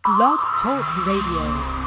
Blog Talk Radio.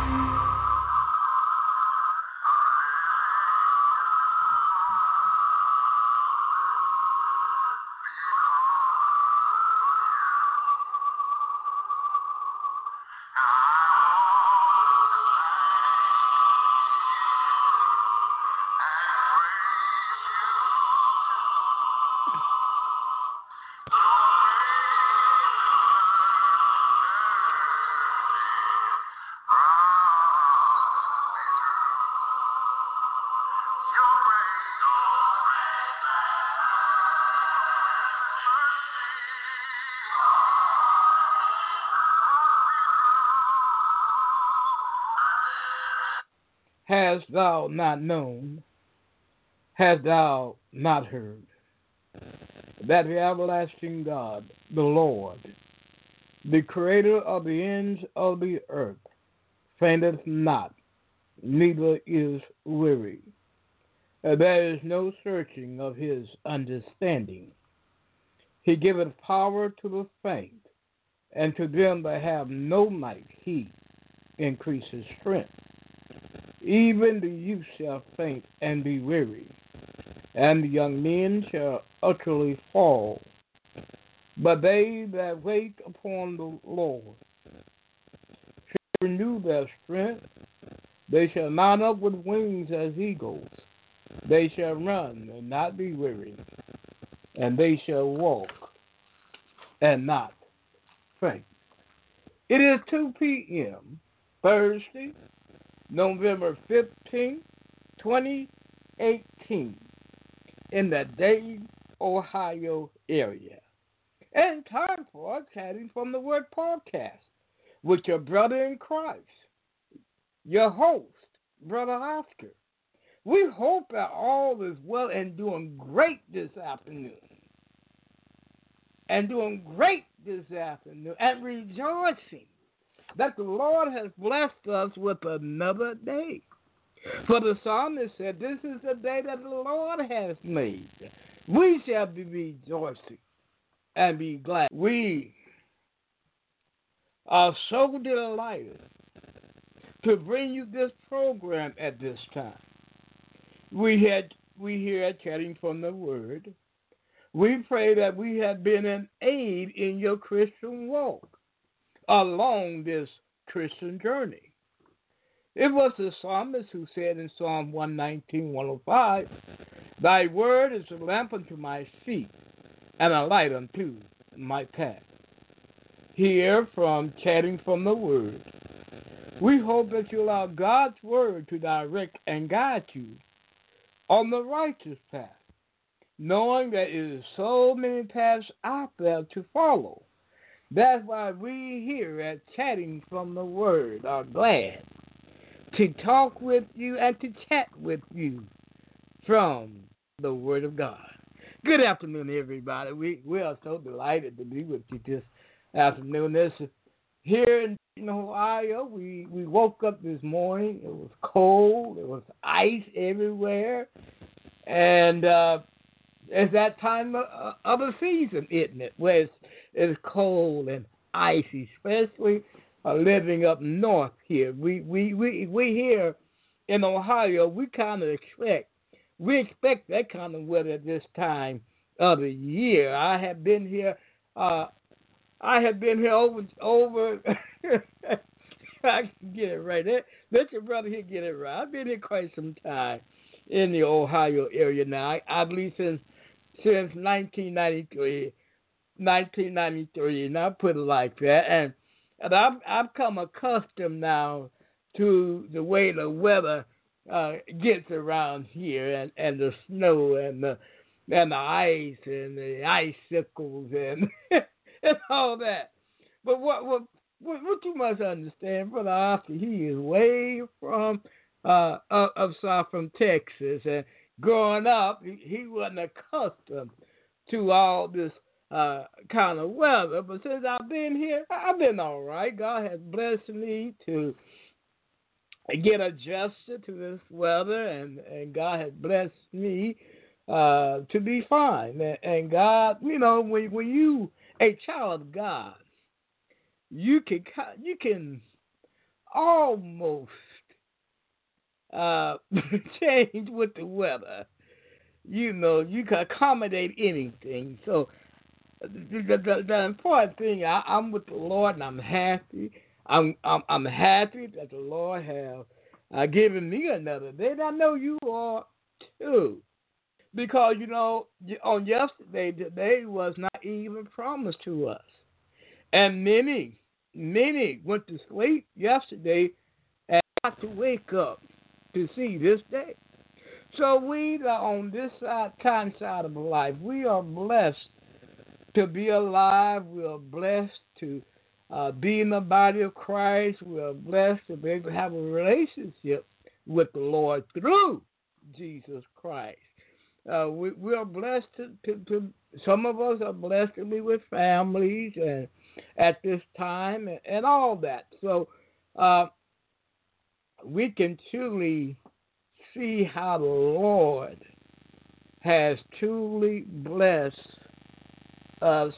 Hast thou not known, hast thou not heard, that the everlasting God, the Lord, the creator of the ends of the earth, fainteth not, neither is weary. There is no searching of his understanding. He giveth power to the faint, and to them that have no might he increases strength. Even the youth shall faint and be weary, and the young men shall utterly fall. But they that wait upon the Lord shall renew their strength. They shall mount up with wings as eagles. They shall run and not be weary, and they shall walk and not faint. It is 2 p.m., Thursday, November 15, 2018, in the Dayton, Ohio area. And time for Chatting from the Word podcast with your brother in Christ, your host, Brother Oscar. We hope that all is well and doing great this afternoon. And rejoicing that the Lord has blessed us with another day. For the psalmist said, "This is the day that the Lord has made. We shall be rejoicing and be glad." We are so delighted to bring you this program at this time. We here Chatting from the Word. We pray that we have been an aid in your Christian walk along this Christian journey. It was the psalmist who said in Psalm 119, 105, "Thy word is a lamp unto my feet and a light unto my path." Here from Chatting from the Word, we hope that you allow God's word to direct and guide you on the righteous path, knowing that it is so many paths out there to follow. That's why we here at Chatting from the Word are glad to talk with you and to chat with you from the Word of God. Good afternoon, everybody. We are so delighted to be with you this afternoon. Here in Ohio, we woke up this morning. It was cold. There was ice everywhere. And it's that time of the season, isn't it, where it's cold and icy, especially living up north here. We here in Ohio, we expect that kind of weather at this time of the year. I have been here over I can get it right. Let your brother here get it right. I've been here quite some time in the Ohio area now. I believe since 1993, and I put it like that. And I've come accustomed now to the way the weather gets around here, and the snow and the ice and the icicles and and all that. But what you must understand, Brother Oscar, he is way from from Texas, and growing up, he wasn't accustomed to all this kind of weather. But since I've been here, I've been all right. God has blessed me to get adjusted to this weather, and God has blessed me to be fine. And God, when you a child of God, you can almost uh, change with the weather. You can accommodate anything. So the important thing, I'm with the Lord, and I'm happy. I'm happy that the Lord have given me another day. And I know you are too, because on yesterday, the day was not even promised to us, and many went to sleep yesterday and got to wake up to see this day. So we are on this kind side of life. We are blessed to be alive. We are blessed to be in the body of Christ. We are blessed to be able to have a relationship with the Lord through Jesus Christ. We are blessed to some of us are blessed to be with families and at this time and all that. So uh, we can truly see how the Lord has truly blessed us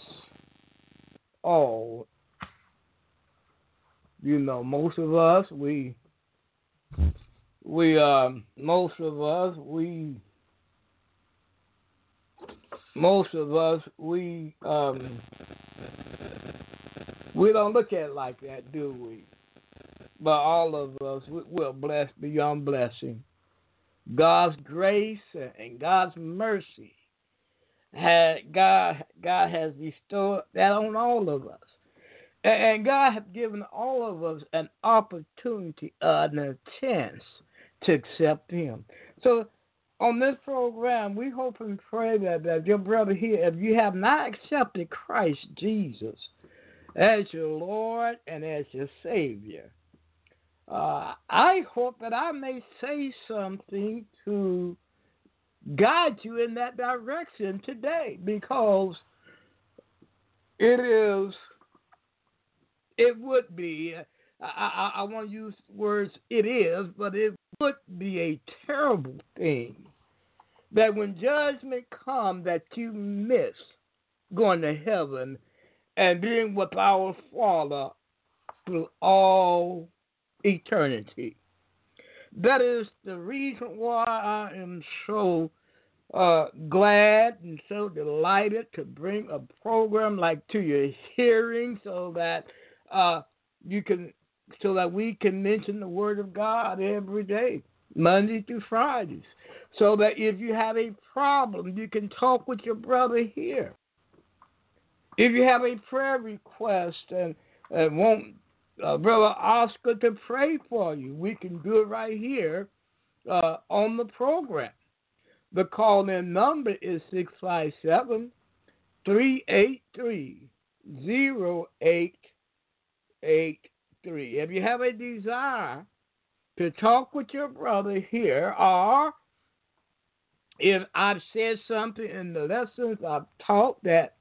all. Most of us we most of us we don't look at it like that, do we? But all of us we're blessed beyond blessing. God's grace and God's mercy God has bestowed that on all of us. And God has given all of us an opportunity and a chance to accept Him. So on this program, we hope and pray that your brother here, if you have not accepted Christ Jesus as your Lord and as your Savior, I hope that I may say something to guide you in that direction today, because it would be, I want to use words it is, but it would be a terrible thing that when judgment comes that you miss going to heaven and being with our Father through all eternity. That is the reason why I am so glad and so delighted to bring a program like to your hearing, so that uh, you can, so that we can mention the Word of God every day, Monday through Fridays, so that if you have a problem, you can talk with your brother here. If you have a prayer request and want Brother Oscar to pray for you, we can do it right here on the program. The call-in number is 657-383-0883. If you have a desire to talk with your brother here, or if I've said something in the lessons I've taught that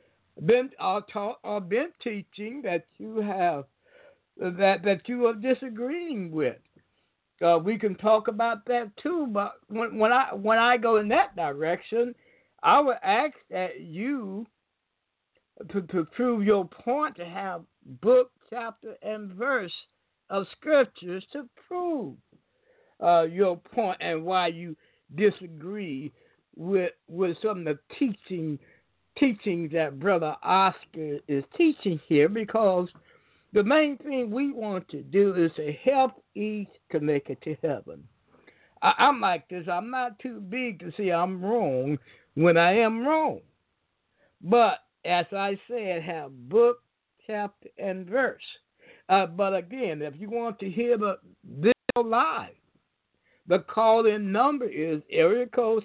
been teaching that you have that you are disagreeing with, we can talk about that too. But when I go in that direction, I would ask that you to prove your point, to have book, chapter, and verse of scriptures to prove your point and why you disagree with some of the teachings that Brother Oscar is teaching here, because the main thing we want to do is to help each to make it to heaven. I'm like this. I'm not too big to say I'm wrong when I am wrong. But as I said, have book, chapter, and verse. But again, if you want to hear this live, the call-in number is area code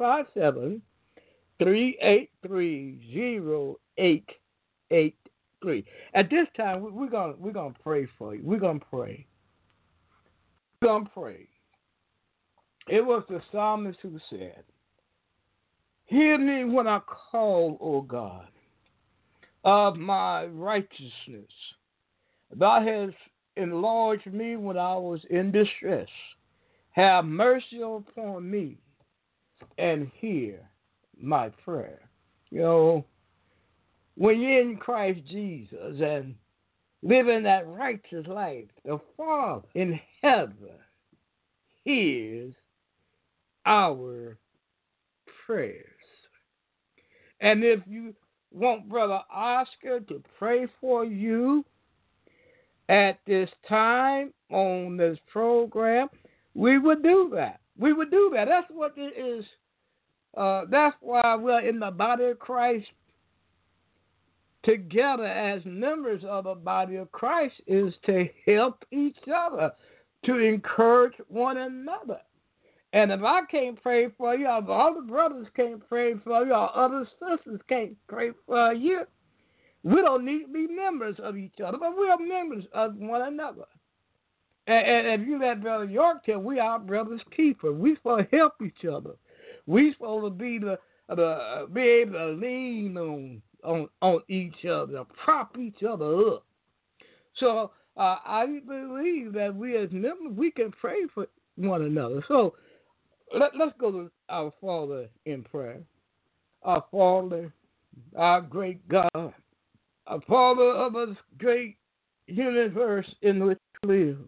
657-383-0883. At this time, we're gonna pray for you. We're gonna pray. We're gonna pray. It was the psalmist who said, "Hear me when I call, O God, of my righteousness. Thou hast enlarged me when I was in distress. Have mercy upon me and hear my prayer." When you're in Christ Jesus and living that righteous life. The Father in heaven hears our prayers. And if you want Brother Oscar to pray for you at this time on this program, we would do that. We would do that. That's what it is. That's why we're in the body of Christ together as members of the body of Christ, is to help each other, to encourage one another. And if I can't pray for you, if other brothers can't pray for you, or other sisters can't pray for you, we don't need to be members of each other, but we are members of one another. And if you let Brother York tell, we are brother's keeper. We supposed to help each other. We supposed to be be able to lean on each other, prop each other up. So I believe that we as members, we can pray for one another. So let's go to our Father in prayer. Our Father, our great God, our Father of this great universe in which we live.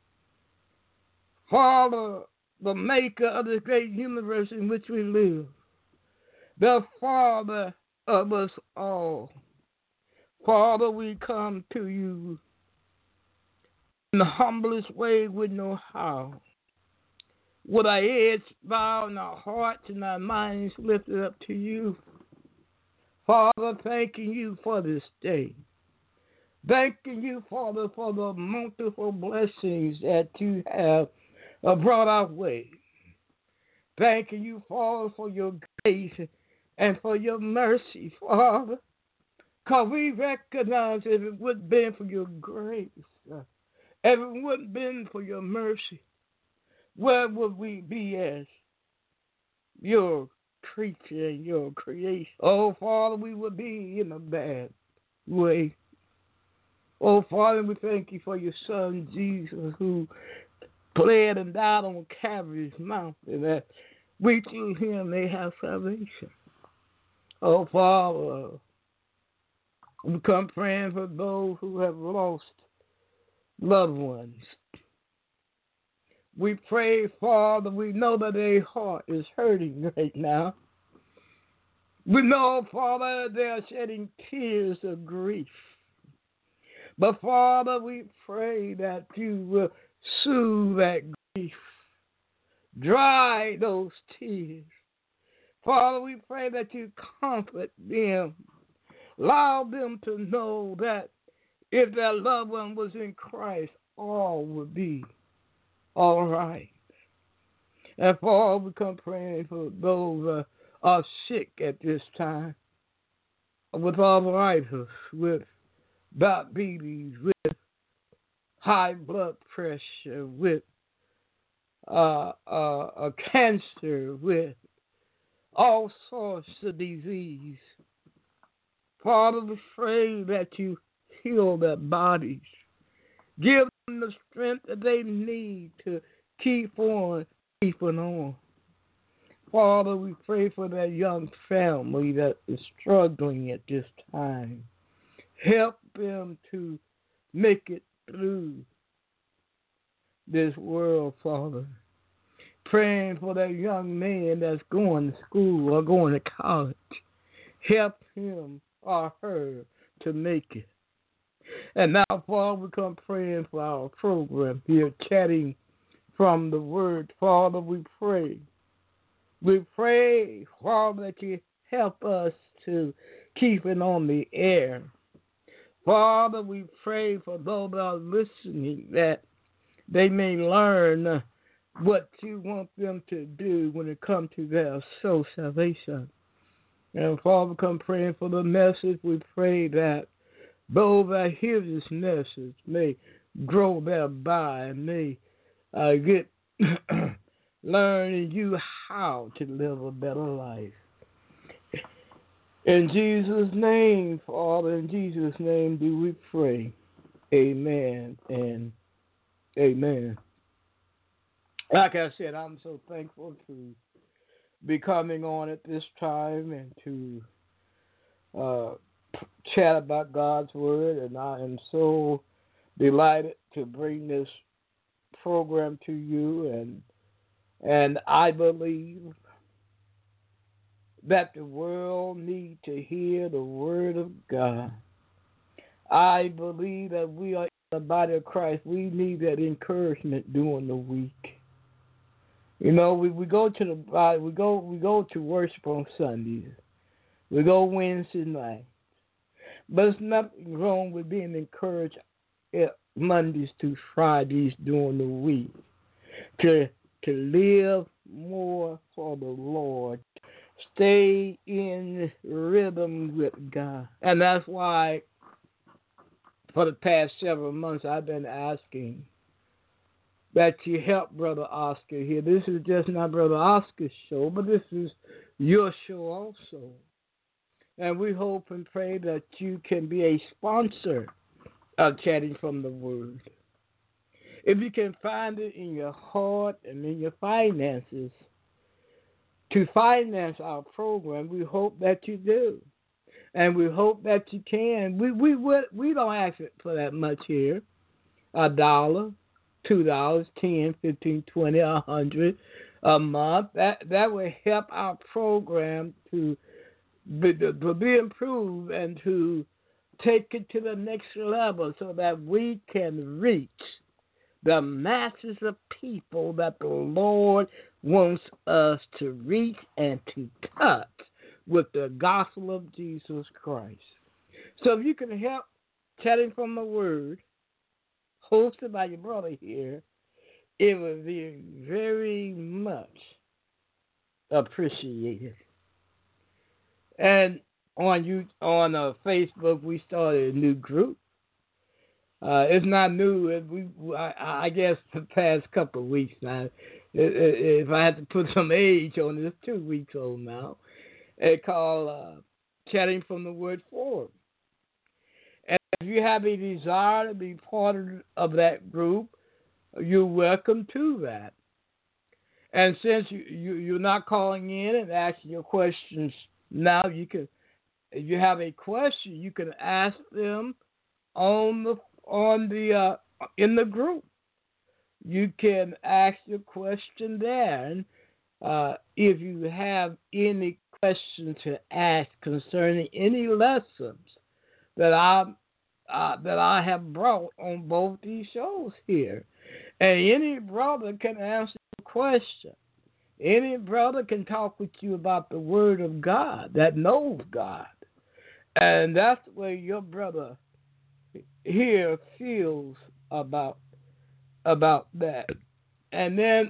Father, the maker of this great universe in which we live. The Father of us all. Father, we come to you in the humblest way we know how. With our heads bowed and our hearts and our minds lifted up to you. Father, thanking you for this day. Thanking you, Father, for the multiple blessings that you have brought our way. Thanking you, Father, for your grace and for your mercy, Father. Because we recognize if it wouldn't have been for your grace, if it wouldn't have been for your mercy, where would we be as your creature and your creation? Oh, Father, we would be in a bad way. Oh, Father, we thank you for your Son, Jesus, who bled and died on Calvary's mountain, that we through him may have salvation. Oh, Father, we come praying for those who have lost loved ones. We pray, Father, we know that their heart is hurting right now. We know, Father, they are shedding tears of grief. But, Father, we pray that you will soothe that grief. Dry those tears. Father, we pray that you comfort them. Allow them to know that if their loved one was in Christ, all would be all right. And Father, we come praying for those who are sick at this time, with arthritis, with diabetes, with high blood pressure, with cancer, with all sorts of disease. Father, we pray that you heal their bodies. Give them the strength that they need to keep on keeping on. Father, we pray for that young family that is struggling at this time. Help them to make it through this world, Father. Praying for that young man that's going to school or going to college. Help him or her to make it. And now, Father, we come praying for our program here, chatting from the Word. Father, we pray. We pray, Father, that you help us to keep it on the air. Father, we pray for those that are listening that they may learn what you want them to do when it comes to their soul salvation. And Father, come praying for the message. We pray that those that hear this message may grow thereby and may get learn in you how to live a better life. In Jesus' name, Father, in Jesus' name do we pray. Amen and amen. Like I said, I'm so thankful to be coming on at this time and to chat about God's Word, and I am so delighted to bring this program to you. And I believe that the world needs to hear the Word of God. I believe that we are in the body of Christ. We need that encouragement during the week. You know, we go to the body, we go to worship on Sundays. We go Wednesday night. But it's nothing wrong with being encouraged Mondays to Fridays during the week to live more for the Lord. Stay in rhythm with God. And that's why for the past several months I've been asking that you help Brother Oscar here. This is just not Brother Oscar's show, but this is your show also. And we hope and pray that you can be a sponsor of Chatting from the Word. If you can find it in your heart and in your finances to finance our program, we hope that you do. And we hope that you can. We don't ask for that much here. $1, $2, $10, $15, $20, $100 a month. That will help our program to be improved and to take it to the next level so that we can reach the masses of people that the Lord wants us to reach and to touch with the gospel of Jesus Christ. So if you can help Chatting from the Word, hosted by your brother here, it would be very much appreciated. And on Facebook, we started a new group. It's not new. I guess the past couple of weeks now. If I had to put some age on it, it's 2 weeks old now. It's called Chatting from the Word Forum. And if you have a desire to be part of that group, you're welcome to that. And since you're not calling in and asking your questions now, you can, if you have a question, you can ask them in the group. You can ask your question there. And if you have any questions to ask concerning any lessons that I have brought on both these shows here, and any brother can answer the question. Any brother can talk with you about the Word of God that knows God. And that's the way your brother here feels about that. And then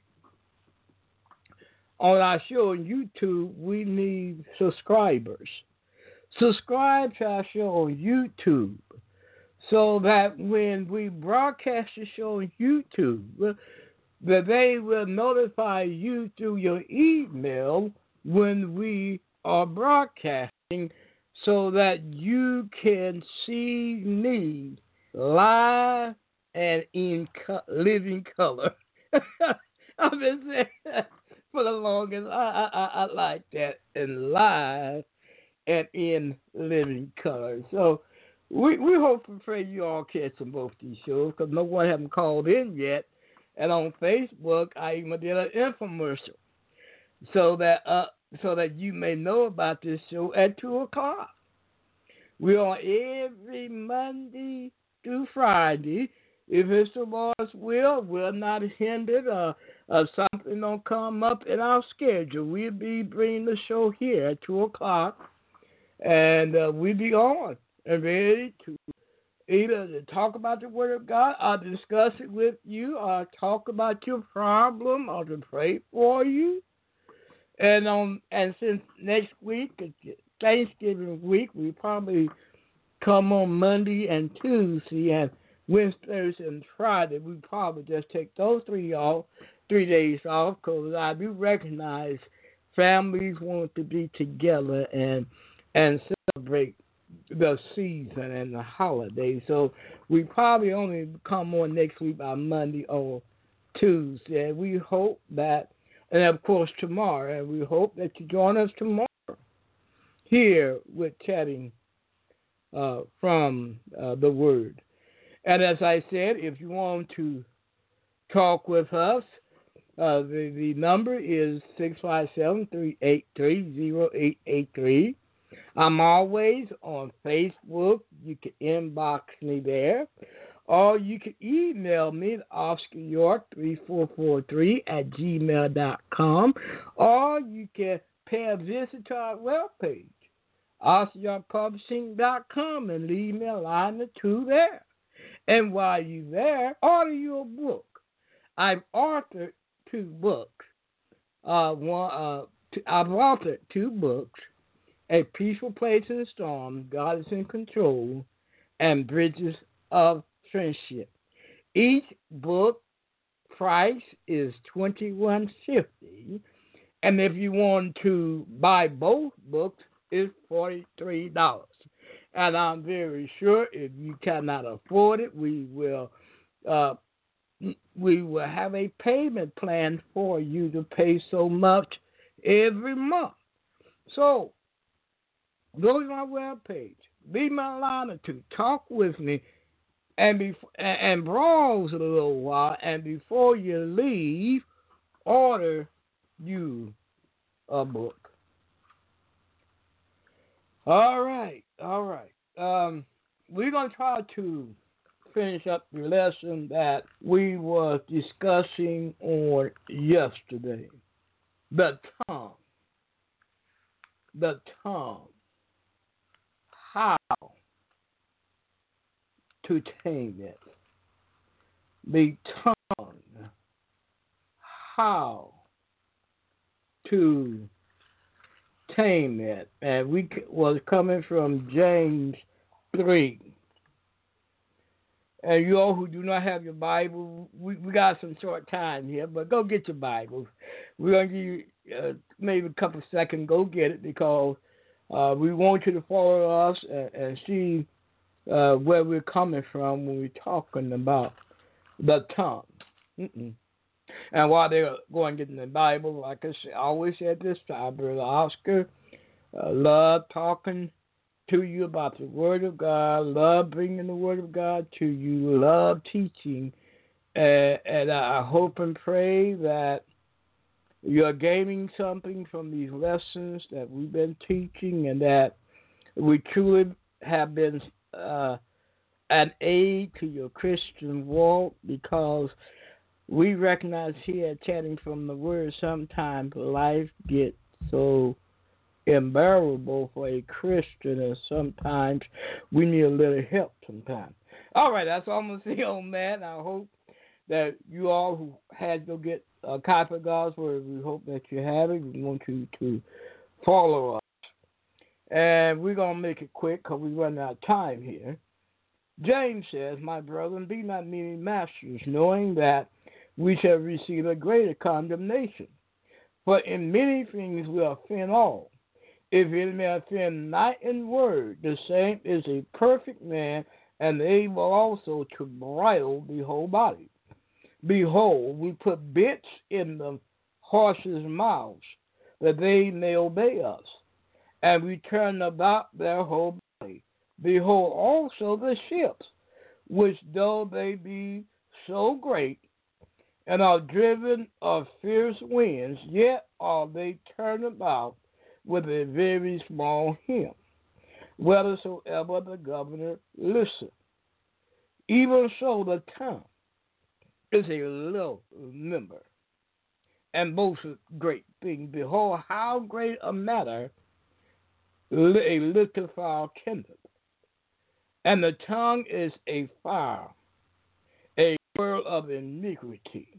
on our show on YouTube, we need subscribers. Subscribe to our show on YouTube so that when we broadcast the show on YouTube, that they will notify you through your email when we are broadcasting so that you can see me live and in living color. I've been saying that for the longest. I like that, and live and in living color. So we hope and pray you all catch them both these shows because no one haven't called in yet. And on Facebook, I even did an infomercial so that you may know about this show at 2:00. We're on every Monday through Friday. If it's the Lord's will, we're not hindered or something don't come up in our schedule. We'll be bringing the show here at 2:00, and we'll be on and ready to either to talk about the Word of God or discuss it with you or talk about your problem or to pray for you. And since next week, Thanksgiving week, we probably come on Monday and Tuesday, and Wednesday, Thursday, and Friday. We probably just take those 3 days off because I do recognize families want to be together and celebrate the season and the holidays. So we probably only come on next week by Monday or Tuesday. And we hope that, and of course tomorrow, and we hope that you join us tomorrow here with Chatting from the Word. And as I said, if you want to talk with us, the number is 657-383-0883. I'm always on Facebook. You can inbox me there. Or you can email me at OscarYork3443 at gmail.com. Or you can pay a visit to our webpage, OscarYorkPublishing.com, and leave me a line or two there. And while you're there, order your book. I've authored two books. I've authored two books: A Peaceful Place in the Storm, God is in Control, and Bridges of Friendship. Each book price is $21.50, and if you want to buy both books, it's $43. And I'm very sure if you cannot afford it, we will have a payment plan for you to pay so much every month. So go to my webpage, leave me a line or two, talk with me, and browse a little while. And before you leave, order you a book. All right. We're gonna try to finish up the lesson that we were discussing on yesterday. The tongue. How to tame it. The tongue. How to tame it. And we was coming from James 3. And you all who do not have your Bible, we got some short time here, but go get your Bibles. We're going to give you maybe a couple seconds. Go get it, because we want you to follow us and see where we're coming from when we're talking about the tongue. And while they're going getting the Bible, like I always said this time, Brother Oscar, love talking to you about the Word of God, love bringing the Word of God to you, love teaching, and I hope and pray that you're gaining something from these lessons that we've been teaching, and that we truly have been an aid to your Christian walk, because we recognize here at Chatting from the Word, sometimes life gets so unbearable for a Christian, and sometimes we need a little help sometimes. All right, that's all I'm going to say on that. I hope that you all who had to get a copy of God's Word, we hope that you have it. We want you to follow us. And we're going to make it quick because we're running out of time here. James says, "My brethren, be not many masters, knowing that we shall receive a greater condemnation. For in many things we offend all. If any man offend not in word, the same is a perfect man, and able also to bridle the whole body. Behold, we put bits in the horses' mouths, that they may obey us, and we turn about their whole body. Behold also the ships, which though they be so great, and are driven of fierce winds, yet are they turned about with a very small hymn, whithersoever the governor listeth. Even so the tongue is a little member, and boasts a great thing. Behold, how great a matter a little fire kindleth. And the tongue is a fire, a world of iniquity.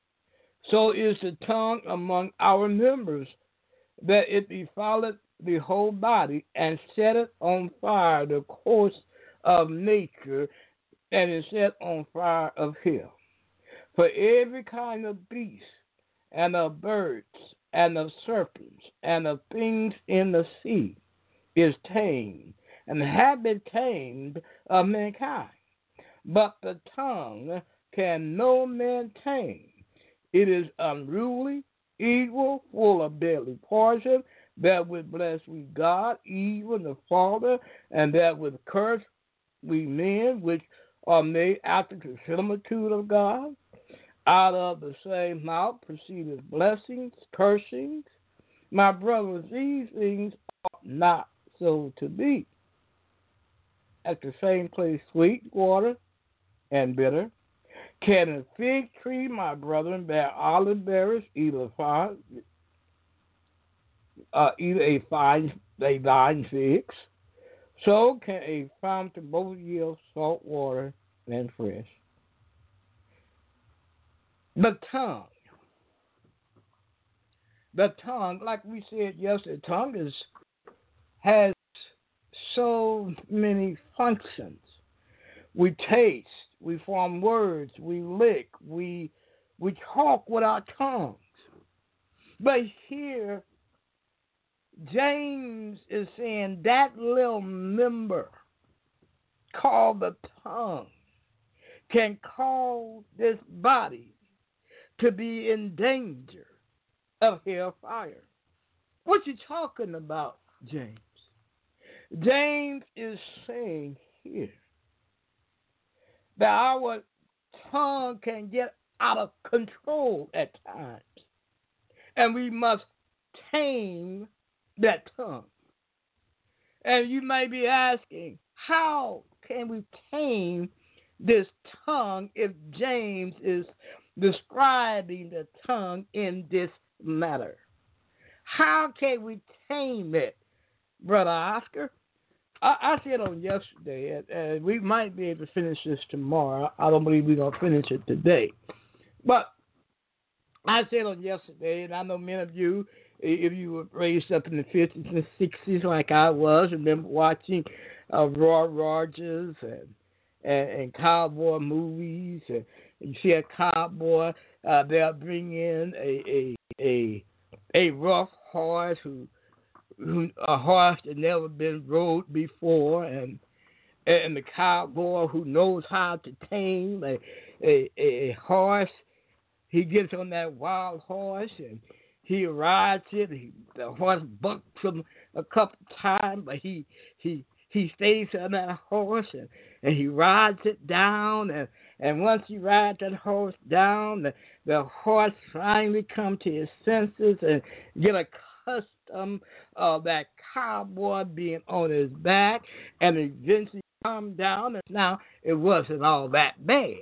So is the tongue among our members, that it defileth the whole body, and setteth on fire the course of nature, and is set on fire of hell. For every kind of beast, and of birds, and of serpents, and of things in the sea, is tamed, and have been tamed of mankind. But the tongue can no man tame. It is unruly, evil, full of deadly poison. That with bless we God, even the Father, and that with curse we men, which are made after the similitude of God. Out of the same mouth proceedeth blessings, cursings. My brothers, these things ought not so to be. At the same place, sweet water and bitter. Can a fig tree, my brethren, bear olive berries, either a vine figs? So can a fountain both yield salt water and fresh. The tongue, like we said yesterday, has so many functions. We taste, we form words, we lick, we talk with our tongues. But here, James is saying that little member called the tongue can cause this body to be in danger of hellfire. What you talking about, James? James is saying here that our tongue can get out of control at times, and we must tame that tongue. And you may be asking, how can we tame this tongue if James is describing the tongue in this matter? How can we tame it, Brother Oscar? I said on yesterday, and we might be able to finish this tomorrow. I don't believe we're going to finish it today. But I said on yesterday, and I know many of you, if you were raised up in the 50s and 60s like I was, remember watching Roy Rogers and cowboy movies. And you see a cowboy, they'll bring in a rough horse a horse that never been rode before, and the cowboy who knows how to tame a horse. He gets on that wild horse and he rides it. The horse bucks him a couple times, but he stays on that horse and he rides it down. And once he rides that horse down, the horse finally comes to his senses and get accustomed of that cowboy being on his back, and eventually come down, and now it wasn't all that bad.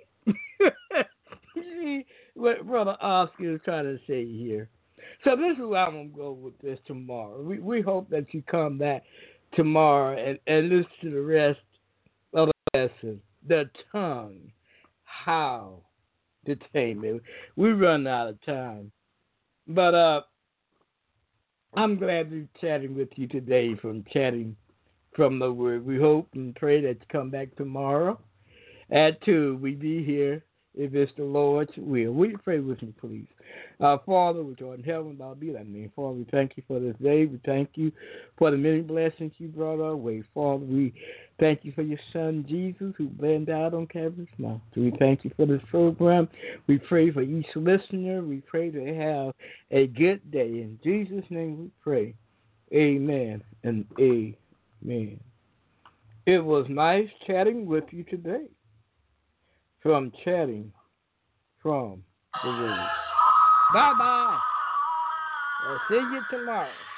See what Brother Oscar is trying to say here. So this is where I'm going to go with this tomorrow. We hope that you come back tomorrow and listen to the rest of the lesson. The tongue, how to tame it. We run out of time. But I'm glad to be chatting with you today chatting from the Word. We hope and pray that you come back tomorrow at 2. We be here if it's the Lord's will. Will you pray with me, please? Father, which art in heaven, thou be thy name. Father, we thank you for this day. We thank you for the many blessings you brought our way. Father, we thank you for your Son, Jesus, who bled out on Calvary's Mount. We thank you for this program. We pray for each listener. We pray they have a good day. In Jesus' name we pray. Amen and amen. It was nice chatting with you today. From chatting from the Word. Bye-bye. I'll see you tomorrow.